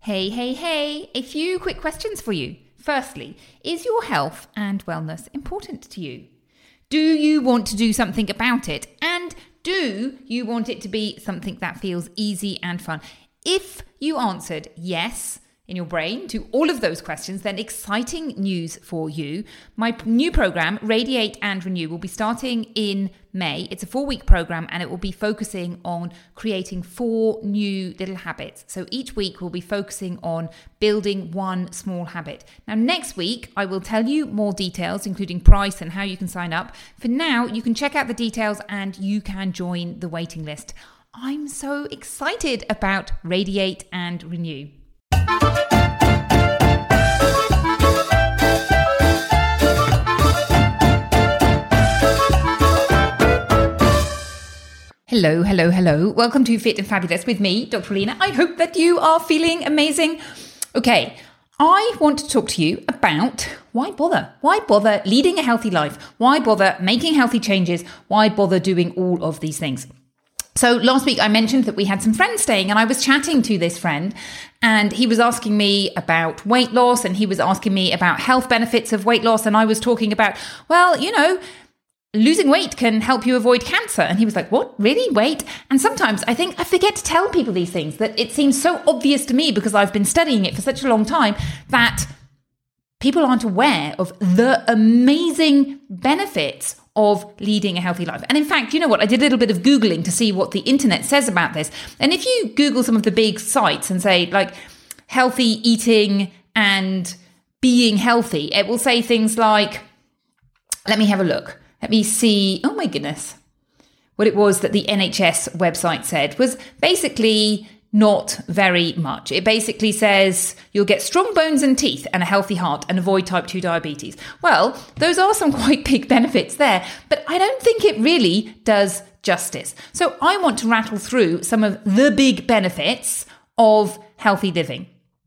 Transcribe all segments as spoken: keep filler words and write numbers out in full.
Hey, hey, hey, a few quick questions for you. Firstly, is your health and wellness important to you? Do you want to do something about it? And do you want it to be something that feels easy and fun? If you answered yes in your brain to all of those questions, then exciting news for you. My new program, Radiate and Renew, will be starting in May. It's a four-week program and it will be focusing on creating four new little habits. So each week we'll be focusing on building one small habit. Now, next week, I will tell you more details, including price and how you can sign up. For now, you can check out the details and you can join the waiting list. I'm so excited about Radiate and Renew. Hello, hello, hello. Welcome to Fit and Fabulous with me, Doctor Alina. I hope that you are feeling amazing. Okay, I want to talk to you about why bother? Why bother leading a healthy life? Why bother making healthy changes? Why bother doing all of these things? So last week I mentioned that we had some friends staying and I was chatting to this friend and he was asking me about weight loss and he was asking me about health benefits of weight loss. And I was talking about, well, you know, losing weight can help you avoid cancer. And he was like, what? Really? Weight? And sometimes I think I forget to tell people these things, that it seems so obvious to me because I've been studying it for such a long time that people aren't aware of the amazing benefits of leading a healthy life. And in fact, you know what? I did a little bit of Googling to see what the internet says about this. And if you Google some of the big sites and say like healthy eating and being healthy, it will say things like, let me have a look. Let me see. Oh my goodness. What it was that the N H S website said was basically not very much. It basically says you'll get strong bones and teeth and a healthy heart and avoid type two diabetes. Well, those are some quite big benefits there, but I don't think it really does justice. So I want to rattle through some of the big benefits of healthy living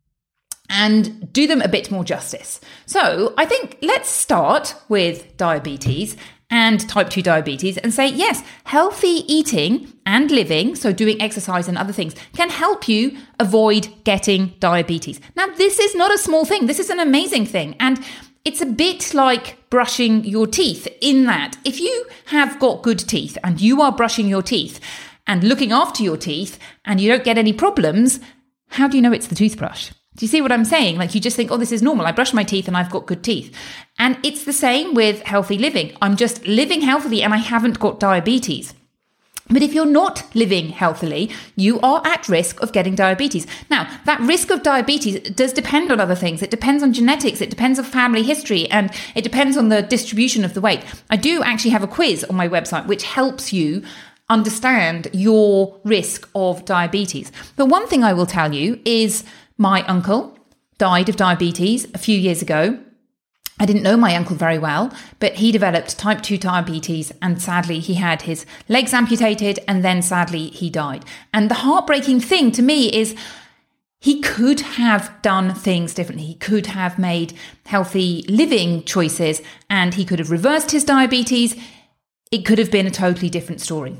and do them a bit more justice. So I think let's start with diabetes and type two diabetes and say, yes, healthy eating and living, so doing exercise and other things, can help you avoid getting diabetes. Now, this is not a small thing. This is an amazing thing. And it's a bit like brushing your teeth in that if you have got good teeth and you are brushing your teeth and looking after your teeth and you don't get any problems, how do you know it's the toothbrush? Do you see what I'm saying? Like you just think, oh, this is normal. I brush my teeth and I've got good teeth. And it's the same with healthy living. I'm just living healthily and I haven't got diabetes. But if you're not living healthily, you are at risk of getting diabetes. Now, that risk of diabetes does depend on other things. It depends on genetics. It depends on family history. And it depends on the distribution of the weight. I do actually have a quiz on my website which helps you understand your risk of diabetes. But one thing I will tell you is my uncle died of diabetes a few years ago. I didn't know my uncle very well, but he developed type two diabetes and sadly he had his legs amputated and then sadly he died. And the heartbreaking thing to me is he could have done things differently. He could have made healthy living choices and he could have reversed his diabetes. It could have been a totally different story.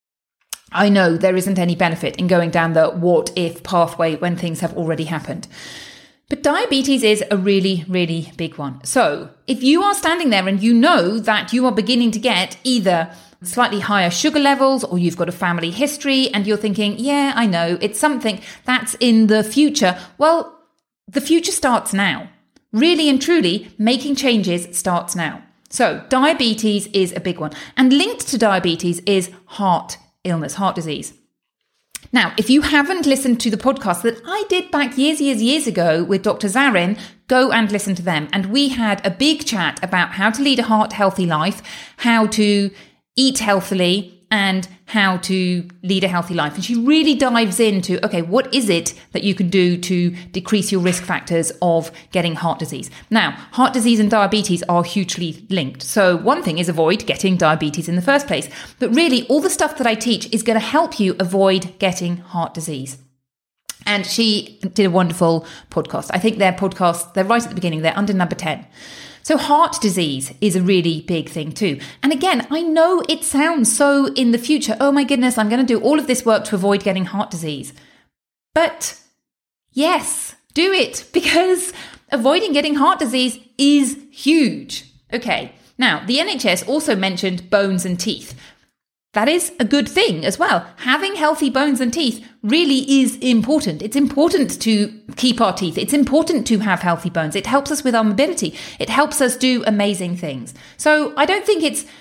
I know there isn't any benefit in going down the what if pathway when things have already happened. But diabetes is a really, really big one. So if you are standing there and you know that you are beginning to get either slightly higher sugar levels or you've got a family history and you're thinking, yeah, I know, it's something that's in the future. Well, the future starts now. Really and truly, making changes starts now. So diabetes is a big one. And linked to diabetes is heart illness, heart disease. Now, if you haven't listened to the podcast that I did back years, years, years ago with Doctor Zarin, go and listen to them. And we had a big chat about how to lead a heart healthy life, how to eat healthily, and how to lead a healthy life. And she really dives into, okay, what is it that you can do to decrease your risk factors of getting heart disease? Now, heart disease and diabetes are hugely linked. So one thing is avoid getting diabetes in the first place. But really, all the stuff that I teach is going to help you avoid getting heart disease. And she did a wonderful podcast. I think their podcast, they're right at the beginning, they're under number ten. So heart disease is a really big thing too. And again, I know it sounds so in the future, oh my goodness, I'm going to do all of this work to avoid getting heart disease. But Yes, do it, because avoiding getting heart disease is huge. Okay, now the N H S also mentioned bones and teeth. That is a good thing as well. Having healthy bones and teeth really is important. It's important to keep our teeth. It's important to have healthy bones. It helps us with our mobility. It helps us do amazing things. So I don't think it's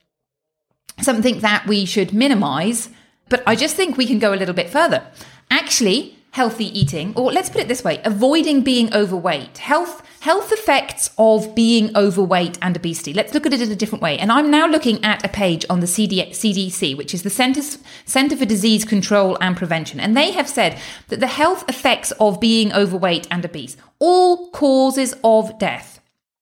something that we should minimize, but I just think we can go a little bit further. Actually, healthy eating, or let's put it this way, avoiding being overweight. Health health effects of being overweight and obesity. Let's look at it in a different way. And I'm now looking at a page on the C D C, which is the Centers, Center for Disease Control and Prevention. And they have said that the health effects of being overweight and obese, all causes of death.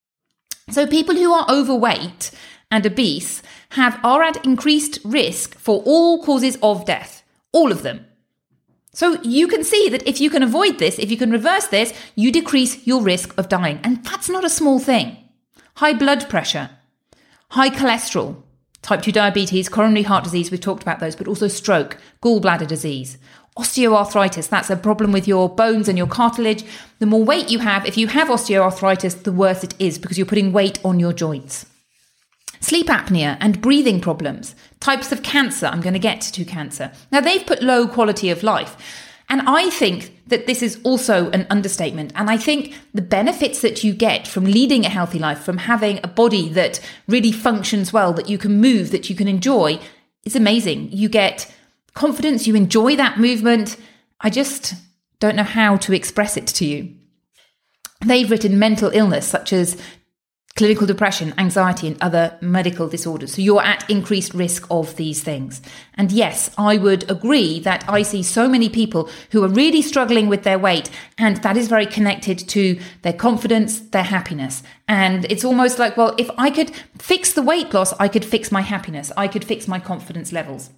So people who are overweight and obese have are at increased risk for all causes of death, all of them. So you can see that if you can avoid this, if you can reverse this, you decrease your risk of dying. And that's not a small thing. High blood pressure, high cholesterol, type two diabetes, coronary heart disease, we've talked about those, but also stroke, gallbladder disease, osteoarthritis, that's a problem with your bones and your cartilage. The more weight you have, if you have osteoarthritis, the worse it is because you're putting weight on your joints. Sleep apnea and breathing problems, types of cancer. I'm going to get to cancer. Now, they've put low quality of life. And I think that this is also an understatement. And I think the benefits that you get from leading a healthy life, from having a body that really functions well, that you can move, that you can enjoy, is amazing. You get confidence, you enjoy that movement. I just don't know how to express it to you. They've written mental illness, such as clinical depression, anxiety, and other medical disorders. So you're at increased risk of these things. And yes, I would agree that I see so many people who are really struggling with their weight, and that is very connected to their confidence, their happiness. And it's almost like, well, if I could fix the weight loss, I could fix my happiness. I could fix my confidence levels.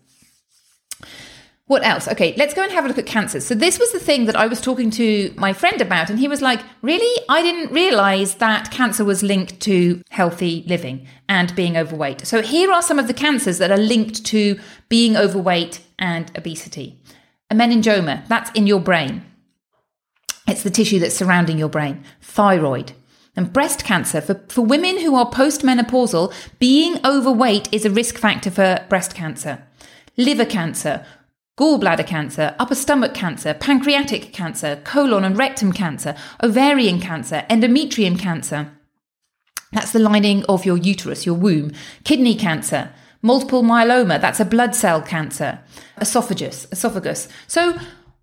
What else? Okay, let's go and have a look at cancers. So this was the thing that I was talking to my friend about, and he was like, really? I didn't realize that cancer was linked to healthy living and being overweight. So here are some of the cancers that are linked to being overweight and obesity. A meningioma, that's in your brain. It's the tissue that's surrounding your brain. Thyroid. And breast cancer. For, for women who are postmenopausal, being overweight is a risk factor for breast cancer. Liver cancer, gallbladder cancer, upper stomach cancer, pancreatic cancer, colon and rectum cancer, ovarian cancer, endometrium cancer. That's the lining of your uterus, your womb. Kidney cancer, multiple myeloma, that's a blood cell cancer. Esophagus, esophagus. So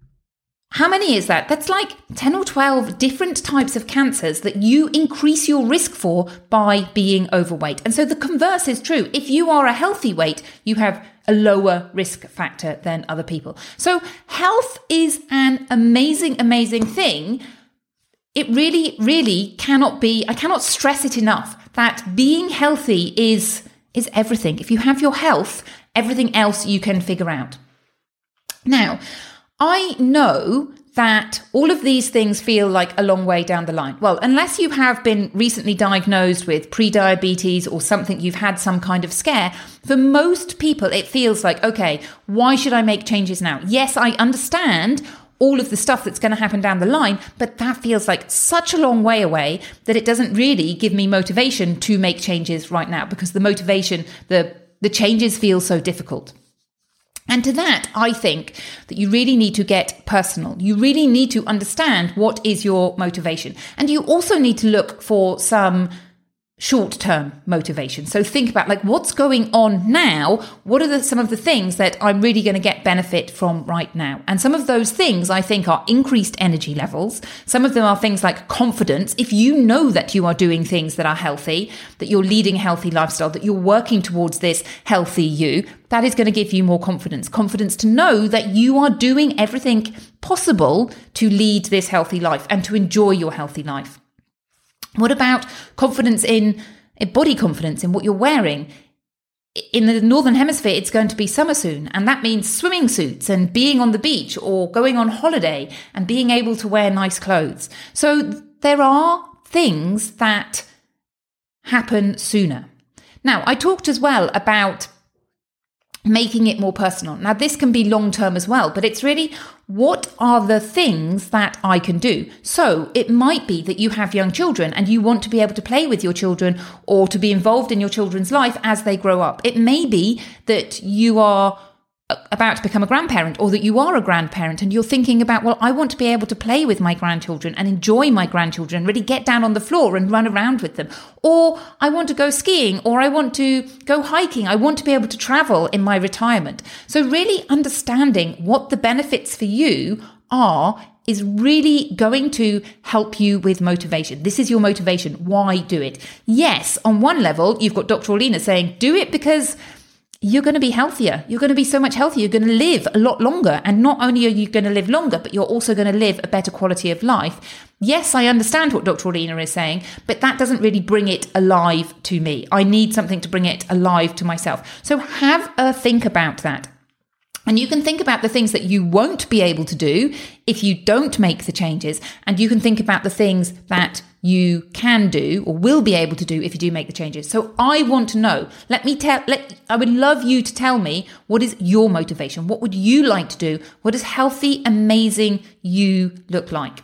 how many is that? That's like ten or twelve different types of cancers that you increase your risk for by being overweight. And so the converse is true. If you are a healthy weight, you have a lower risk factor than other people. So health is an amazing, amazing thing. It really, really cannot be, I cannot stress it enough that being healthy is, is everything. If you have your health, everything else you can figure out. Now, I know that all of these things feel like a long way down the line. Well, unless you have been recently diagnosed with pre-diabetes or something, you've had some kind of scare, for most people, it feels like, okay, why should I make changes now? Yes, I understand all of the stuff that's going to happen down the line, but that feels like such a long way away that it doesn't really give me motivation to make changes right now, because the motivation, the, the changes feel so difficult. And to that, I think that you really need to get personal. You really need to understand what is your motivation. And you also need to look for some short-term motivation. So think about, like, what's going on now? What are the, some of the things that I'm really going to get benefit from right now? And some of those things, I think, are increased energy levels. Some of them are things like confidence. If you know that you are doing things that are healthy, that you're leading a healthy lifestyle, that you're working towards this healthy you, that is going to give you more confidence. Confidence to know that you are doing everything possible to lead this healthy life and to enjoy your healthy life. What about confidence in, in body confidence in what you're wearing? In the Northern Hemisphere, it's going to be summer soon, and that means swimming suits and being on the beach or going on holiday and being able to wear nice clothes. So there are things that happen sooner. Now, I talked as well about making it more personal. Now, this can be long term as well, but it's really, what are the things that I can do? So it might be that you have young children and you want to be able to play with your children or to be involved in your children's life as they grow up. It may be that you are about to become a grandparent, or that you are a grandparent and you're thinking about, well, I want to be able to play with my grandchildren and enjoy my grandchildren, really get down on the floor and run around with them. Or I want to go skiing, or I want to go hiking. I want to be able to travel in my retirement. So really understanding what the benefits for you are is really going to help you with motivation. This is your motivation. Why do it? Yes, on one level, you've got Doctor Orlena saying, do it because you're going to be healthier. You're going to be so much healthier. You're going to live a lot longer. And not only are you going to live longer, but you're also going to live a better quality of life. Yes, I understand what Doctor Orlena is saying, but that doesn't really bring it alive to me. I need something to bring it alive to myself. So have a think about that. And you can think about the things that you won't be able to do if you don't make the changes. And you can think about the things that you can do or will be able to do if you do make the changes. So I want to know, let me tell, let, I would love you to tell me, what is your motivation? What would you like to do? What does healthy, amazing you look like?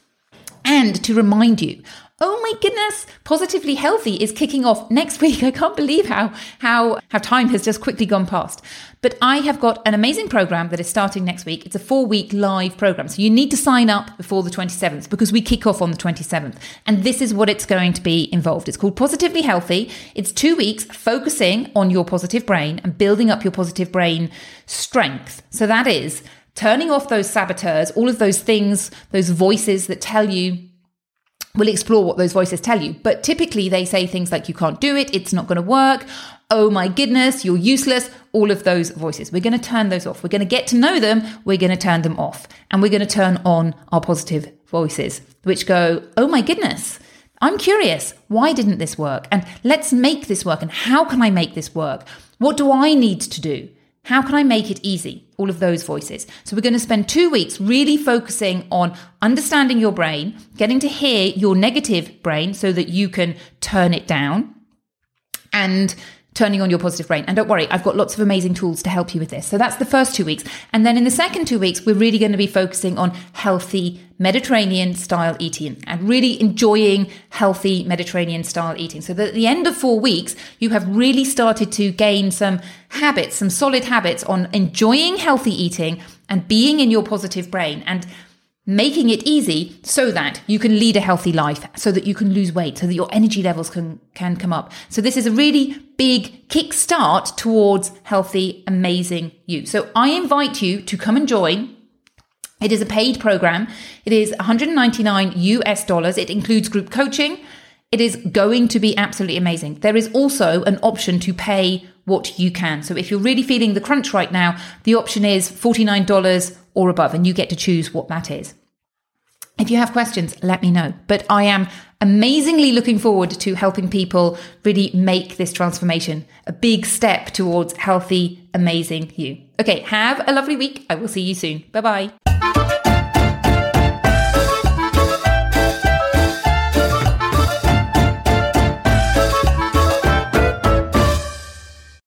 And to remind you, oh my goodness, Positively Healthy is kicking off next week. I can't believe how, how, how time has just quickly gone past. But I have got an amazing program that is starting next week. It's a four week live program. So you need to sign up before the twenty-seventh because we kick off on the twenty-seventh. And this is what it's going to be involved. It's called Positively Healthy. It's two weeks focusing on your positive brain and building up your positive brain strength. So that is turning off those saboteurs, all of those things, those voices that tell you. We'll explore what those voices tell you. But typically they say things like, you can't do it, it's not going to work, oh my goodness, you're useless, all of those voices. We're going to turn those off. We're going to get to know them, we're going to turn them off. And we're going to turn on our positive voices, which go, oh my goodness, I'm curious, why didn't this work? And let's make this work. And how can I make this work? What do I need to do? How can I make it easy? All of those voices. So we're going to spend two weeks really focusing on understanding your brain, getting to hear your negative brain so that you can turn it down, and turning on your positive brain. And don't worry, I've got lots of amazing tools to help you with this. So that's the first two weeks. And then in the second two weeks, we're really going to be focusing on healthy Mediterranean style eating and really enjoying healthy Mediterranean style eating. So that at the end of four weeks, you have really started to gain some habits, some solid habits on enjoying healthy eating and being in your positive brain and making it easy so that you can lead a healthy life, so that you can lose weight, so that your energy levels can, can come up. So this is a really big kickstart towards healthy, amazing you. So I invite you to come and join. It is a paid program. It is one hundred ninety-nine U S dollars. It includes group coaching. It is going to be absolutely amazing. There is also an option to pay what you can. So if you're really feeling the crunch right now, the option is forty-nine dollars or above, and you get to choose what that is. If you have questions, let me know. But I am amazingly looking forward to helping people really make this transformation a big step towards healthy, amazing you. Okay, have a lovely week. I will see you soon. Bye-bye.